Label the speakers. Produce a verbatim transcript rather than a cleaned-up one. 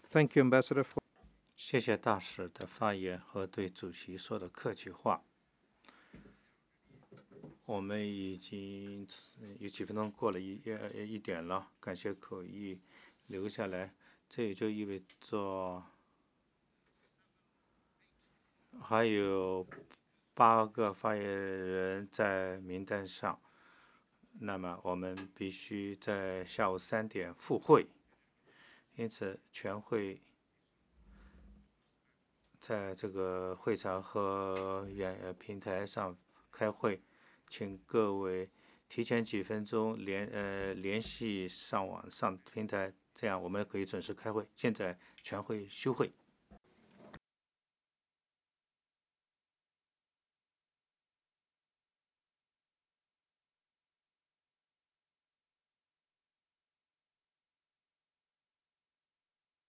Speaker 1: Thank you, Ambassador. For
Speaker 2: 谢谢大使的发言和对主席说的客气话。我们已经有几分钟过了一一点了，感谢口译留下来，这也就意味着还有八个发言人在名单上，那么我们必须在下午三点复会，因此全会在这个会场和远平台上开会，请各位提前几分钟联呃联系上网上平台，这样我们可以准时开会。现在全会休会。